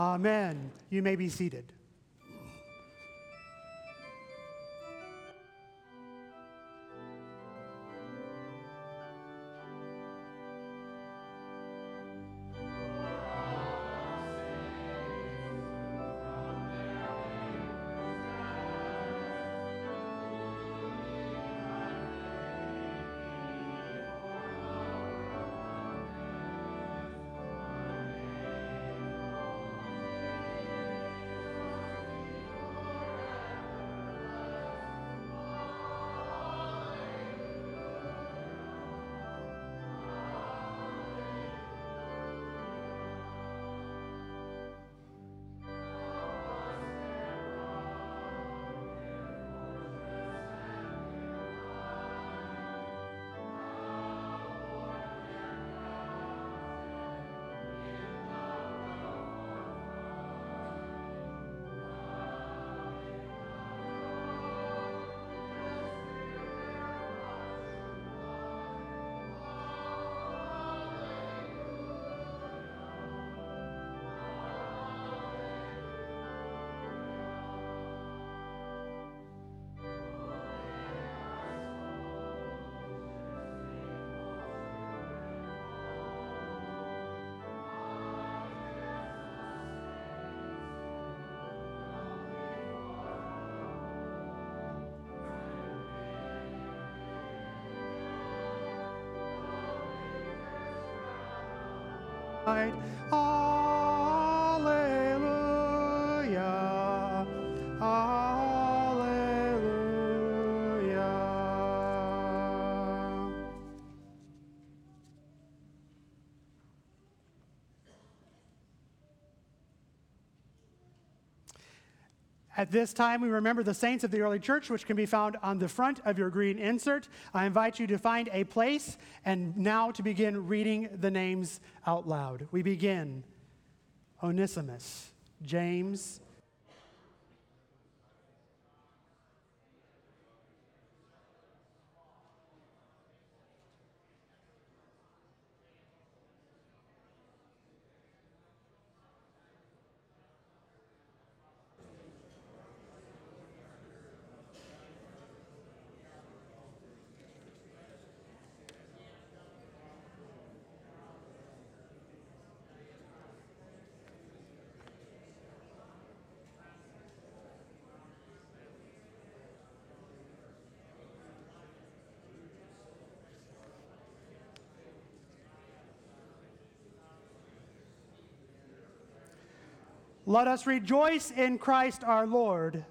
Amen. You may be seated. Hallelujah. Hallelujah. At this time, we remember the saints of the early church, which can be found on the front of your green insert. I invite you to find a place and now to begin reading the names out loud. We begin. Onesimus, James, let us rejoice in Christ our Lord.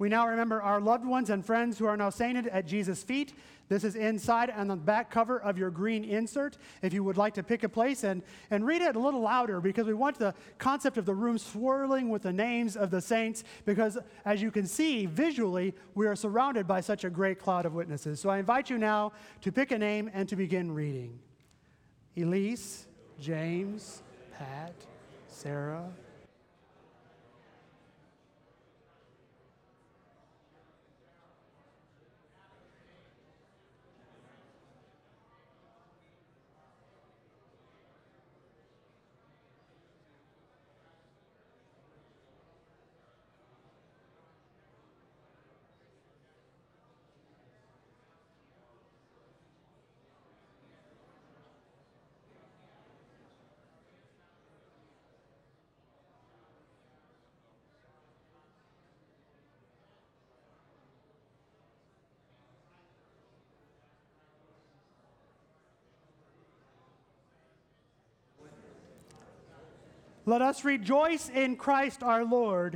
We now remember our loved ones and friends who are now sainted at Jesus' feet. This is inside on the back cover of your green insert. If you would like to pick a place and read it a little louder, because we want the concept of the room swirling with the names of the saints, because as you can see visually, we are surrounded by such a great cloud of witnesses. So I invite you now to pick a name and to begin reading. Elise, James, Pat, Sarah. Let us rejoice in Christ our Lord.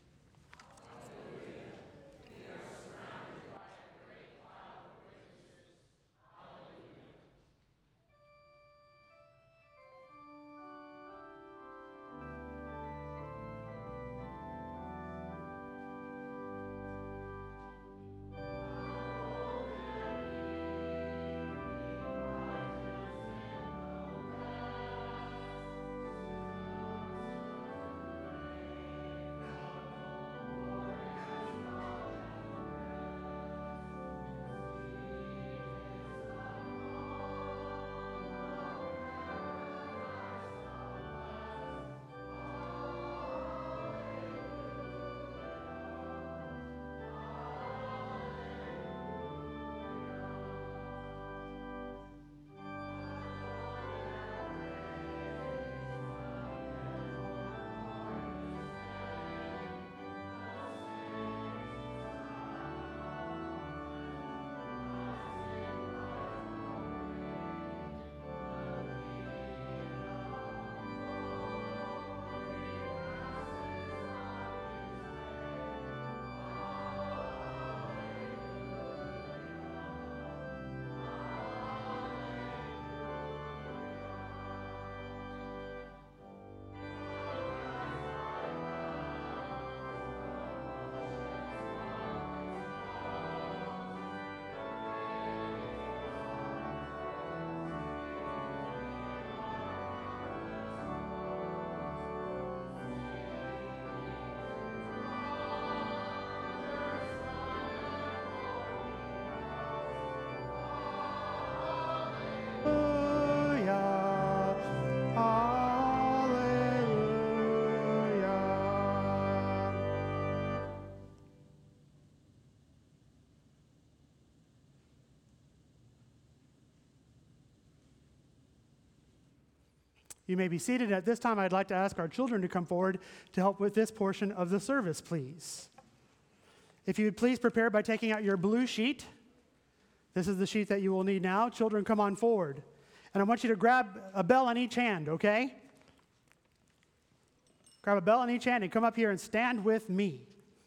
You may be seated. At this time, I'd like to ask our children to come forward to help with this portion of the service, please. If you would please prepare by taking out your blue sheet. This is the sheet that you will need now. Children, come on forward. And I want you to grab a bell in each hand, okay? Grab a bell in each hand and come up here and stand with me.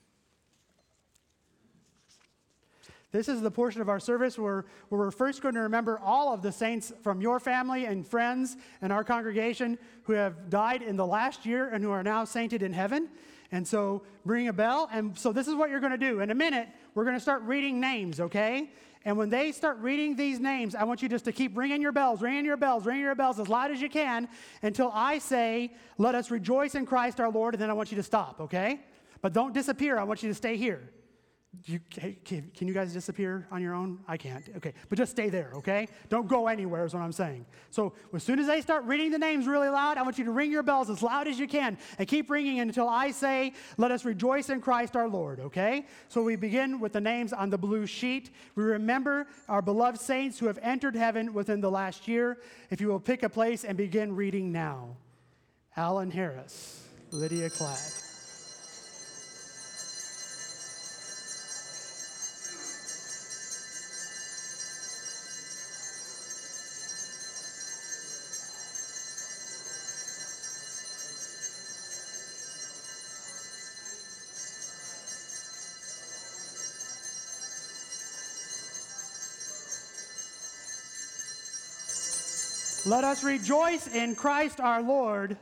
This is the portion of our service where we're first going to remember all of the saints from your family and friends and our congregation who have died in the last year and who are now sainted in heaven. And so bring a bell. And so this is what you're going to do. In a minute, we're going to start reading names, okay? And when they start reading these names, I want you just to keep ringing your bells, ringing your bells, ringing your bells as loud as you can until I say, let us rejoice in Christ our Lord, and then I want you to stop, okay? But don't disappear. I want you to stay here. Can you guys disappear on your own? I can't. Okay, but just stay there, okay? Don't go anywhere is what I'm saying. So as soon as they start reading the names really loud, I want you to ring your bells as loud as you can and keep ringing until I say, let us rejoice in Christ our Lord, okay? So we begin with the names on the blue sheet. We remember our beloved saints who have entered heaven within the last year. If you will pick a place and begin reading now. Alan Harris, Lydia Cladd. Let us rejoice in Christ our Lord.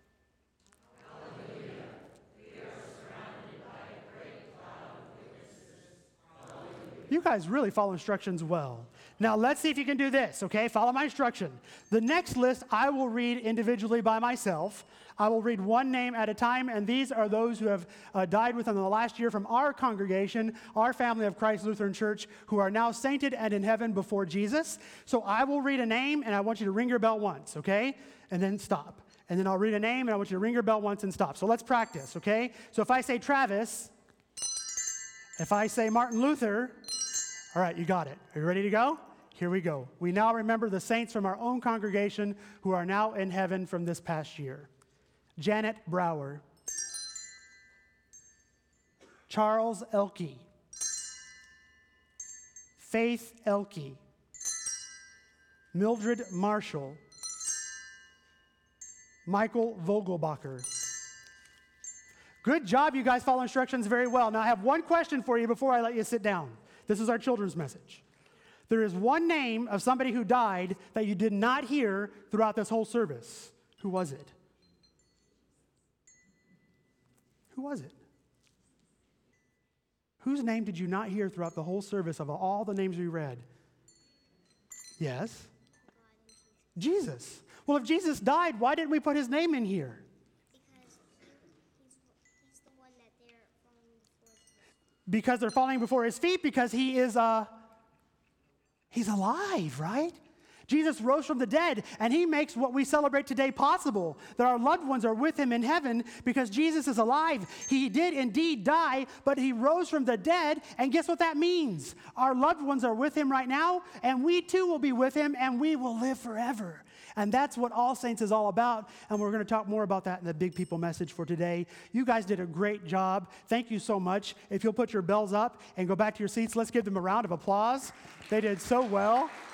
You guys really follow instructions well. Now, let's see if you can do this, okay? Follow my instruction. The next list I will read individually by myself. I will read one name at a time, and these are those who have died within the last year from our congregation, our family of Christ Lutheran Church, who are now sainted and in heaven before Jesus. So I will read a name, and I want you to ring your bell once, okay? And then stop. And then I'll read a name, and I want you to ring your bell once and stop. So let's practice, okay? So if I say Travis, if I say Martin Luther, all right, you got it. Are you ready to go? Here we go. We now remember the saints from our own congregation who are now in heaven from this past year. Janet Brower, Charles Elke, Faith Elke, Mildred Marshall, Michael Vogelbacher. Good job, you guys follow instructions very well. Now I have one question for you before I let you sit down. This is our children's message. There is one name of somebody who died that you did not hear throughout this whole service. Who was it? Who was it? Whose name did you not hear throughout the whole service of all the names we read? Yes? Jesus. Well, if Jesus died, why didn't we put his name in here? Because they're falling before his feet, because he is he's alive, right? Jesus rose from the dead, and he makes what we celebrate today possible, that our loved ones are with him in heaven because Jesus is alive. He did indeed die, but he rose from the dead, and guess what that means? Our loved ones are with him right now, and we too will be with him, and we will live forever. And that's what All Saints is all about, and we're going to talk more about that in the Big People message for today. You guys did a great job. Thank you so much. If you'll put your bells up and go back to your seats, let's give them a round of applause. They did so well.